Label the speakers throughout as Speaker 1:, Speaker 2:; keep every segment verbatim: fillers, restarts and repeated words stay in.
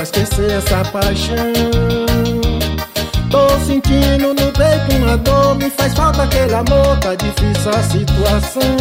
Speaker 1: esquecer essa paixão. Tô sentindo no peito uma dor, me faz falta aquele amor, tá difícil a situação.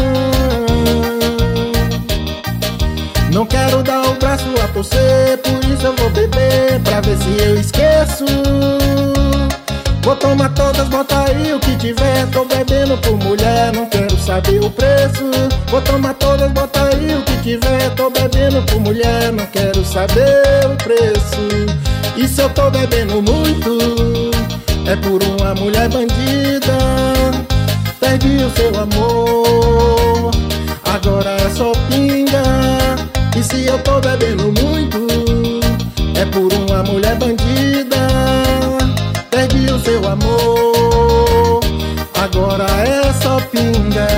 Speaker 1: Não quero dar o braço a torcer, por isso eu vou beber pra ver se eu esqueço. Vou tomar todas, bota aí o que tiver. Tô bebendo por mulher, não quero saber o preço. Vou tomar todas, bota aí o que tiver. Tô bebendo por mulher, não quero saber o preço. E se eu tô bebendo muito, é por uma mulher bandida. Perdi o seu amor, agora é só pinga. E se eu tô bebendo muito, é por uma mulher bandida. Perdi o seu amor, agora é só pinga.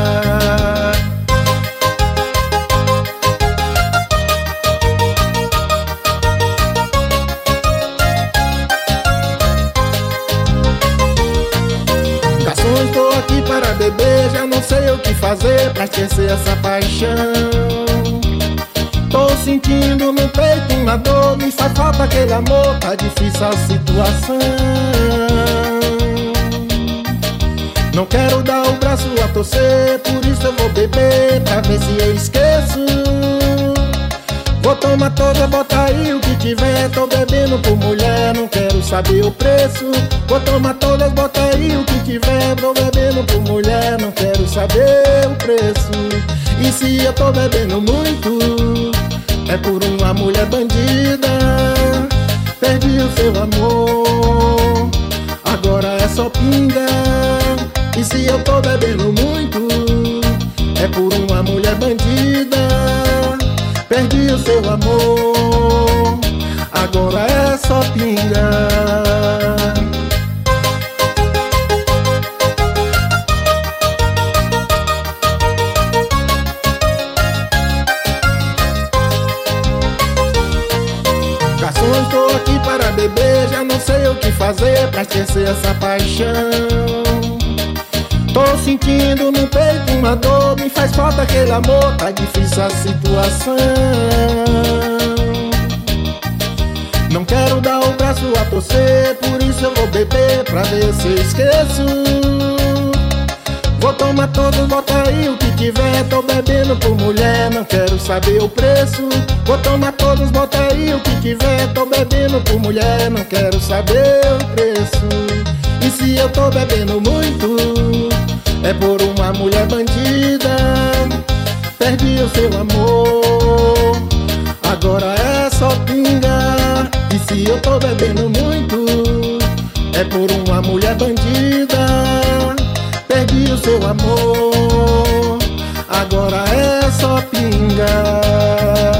Speaker 1: Garçom, estou aqui para beber, já não sei o que fazer pra esquecer essa paixão. Tô sentindo no peito uma dor, me faz falta aquele amor, tá difícil a situação. Não quero dar o braço a torcer, por isso eu vou beber pra ver se eu esqueço. Vou tomar toda, bota aí o que tiver. Tô bebendo por mulher, não quero saber o preço. Vou tomar todas, bota aí o que tiver. Tô bebendo por mulher, não quero saber o preço. E se eu tô bebendo muito, é por uma mulher bandida. Perdi o seu amor, agora é só pinga. E se eu tô bebendo muito, é por uma mulher bandida. Perdi o seu amor, agora é só pinga. Garçom, estou aqui para beber, já não sei o que fazer pra esquecer essa paixão. Tô sentindo no peito uma dor, me faz falta aquele amor, tá difícil a situação. Não quero dar o braço a torcer, por isso eu vou beber pra ver se eu esqueço. Vou tomar todos, bota aí o que tiver. Tô bebendo por mulher, não quero saber o preço. Vou tomar todos, bota aí o que tiver. Tô bebendo por mulher, não quero saber o preço. E se eu tô bebendo muito, é por uma mulher bandida. Perdi o seu amor, agora é só pinga. E se eu tô bebendo muito, é por uma mulher bandida. Perdi o seu amor, agora é só pinga.